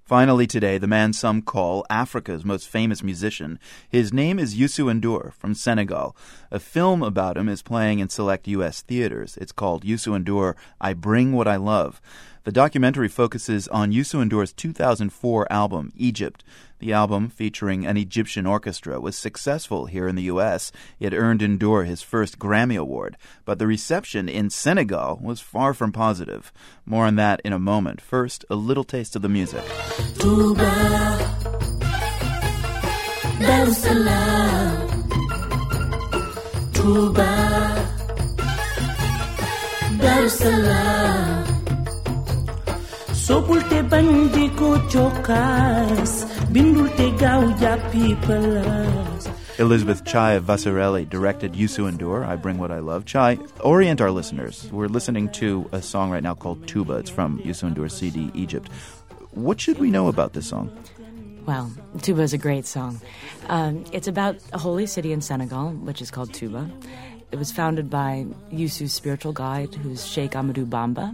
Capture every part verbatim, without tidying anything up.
Finally today, the man some call Africa's most famous musician. His name is Youssou N'Dour from Senegal. A film about him is playing in select U S theaters. It's called Youssou N'Dour, I Bring What I Love. The documentary focuses on Youssou N'Dour's two thousand four album, Egypt. The album, featuring an Egyptian orchestra, was successful here in the U S. It earned N'Dour his first Grammy Award. But the reception in Senegal was far from positive. More on that in a moment. First, a little taste of the music. Touba, Dar es Salaam. Touba, Dar es Salaam. Sopulte bandiko chokas, bindulte gauja peoples. Elizabeth Chai Vasarely directed Youssou N'Dour, I Bring What I Love. Chai, orient our listeners. We're listening to a song right now called Touba. It's from Youssou N'Dour's C D, Egypt. What should we know about this song? Well, Touba is a great song. Um, it's about a holy city in Senegal, which is called Touba. It was founded by Youssou's spiritual guide, who's Sheikh Amadou Bamba.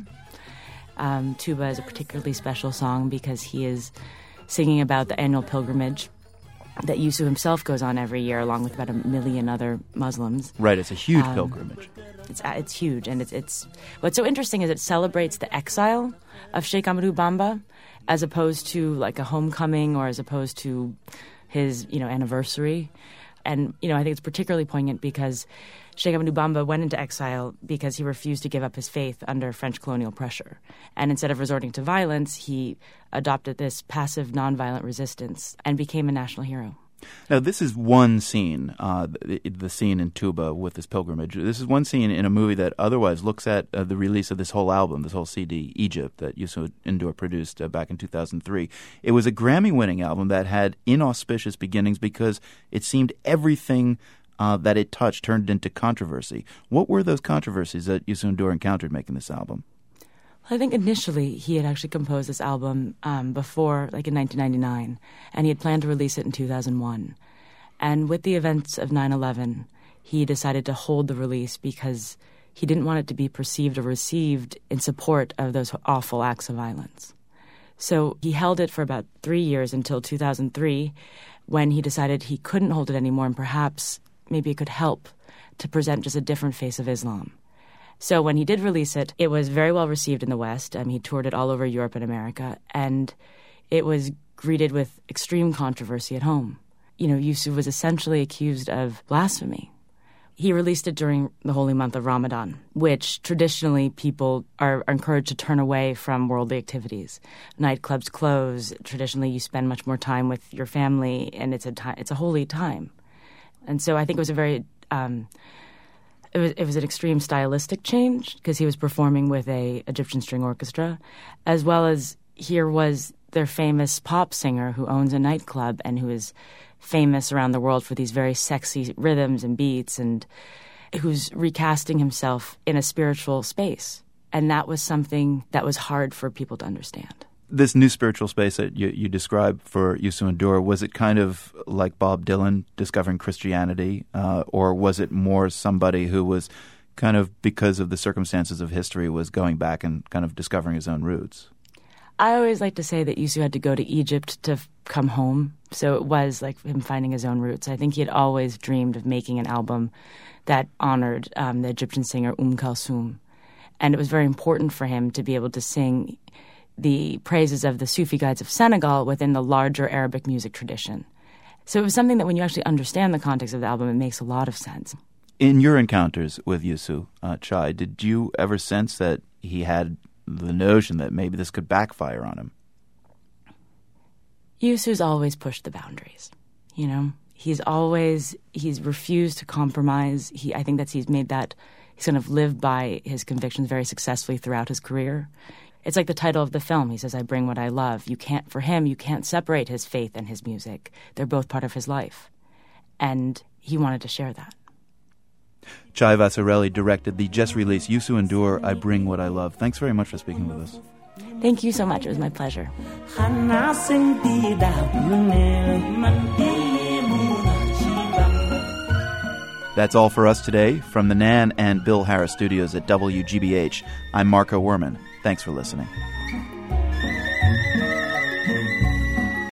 Um, Touba is a particularly special song because he is singing about the annual pilgrimage that Youssou himself goes on every year, along with about a million other Muslims. Right, it's a huge um, pilgrimage. It's it's huge, and it's it's what's so interesting is it celebrates the exile of Sheikh Amadou Bamba, as opposed to like a homecoming or as opposed to his you know anniversary. And you know I think it's particularly poignant because Sheikh Amadou Bamba went into exile because he refused to give up his faith under French colonial pressure. And instead of resorting to violence, he adopted this passive, nonviolent resistance and became a national hero. Now, this is one scene, uh, the, the scene in Touba with this pilgrimage. This is one scene in a movie that otherwise looks at uh, the release of this whole album, this whole C D, Egypt, that Youssou N'Dour produced uh, back in two thousand three. It was a Grammy-winning album that had inauspicious beginnings because it seemed everything uh, that it touched turned into controversy. What were those controversies that Youssou N'Dour encountered making this album? I think initially he had actually composed this album um, before, like in nineteen ninety-nine, and he had planned to release it in two thousand one. And with the events of nine eleven, he decided to hold the release because he didn't want it to be perceived or received in support of those awful acts of violence. So he held it for about three years until two thousand three, when he decided he couldn't hold it anymore and perhaps maybe it could help to present just a different face of Islam. So when he did release it, it was very well received in the West. Um, he toured it all over Europe and America, and it was greeted with extreme controversy at home. You know, Youssou was essentially accused of blasphemy. He released it during the holy month of Ramadan, which traditionally people are encouraged to turn away from worldly activities. Nightclubs close. Traditionally, you spend much more time with your family, and it's a time, it's a holy time. And so I think it was a very... Um, It was, it was an extreme stylistic change because he was performing with a Egyptian string orchestra, as well as here was their famous pop singer who owns a nightclub and who is famous around the world for these very sexy rhythms and beats, and who's recasting himself in a spiritual space. And that was something that was hard for people to understand. This new spiritual space that you, you described for Youssou N'Dour, was it kind of like Bob Dylan discovering Christianity, uh, or was it more somebody who was kind of, because of the circumstances of history, was going back and kind of discovering his own roots? I always like to say that Youssou had to go to Egypt to f- come home, so it was like him finding his own roots. I think he had always dreamed of making an album that honored um, the Egyptian singer Umm Kulthum, and it was very important for him to be able to sing the praises of the Sufi guides of Senegal within the larger Arabic music tradition. So it was something that when you actually understand the context of the album, it makes a lot of sense. In your encounters with Youssou, uh, Chai, did you ever sense that he had the notion that maybe this could backfire on him? Youssou's always pushed the boundaries, you know? He's always, he's refused to compromise. He, I think that he's made that, he's kind of lived by his convictions very successfully throughout his career. It's like the title of the film. He says, I bring what I love. You can't, for him, you can't separate his faith and his music. They're both part of his life. And he wanted to share that. Chai Vasarely directed the just-released Youssou N'Dour, I Bring What I Love. Thanks very much for speaking with us. Thank you so much. It was my pleasure. That's all for us today from the Nan and Bill Harris studios at W G B H. I'm Marco Werman. Thanks for listening.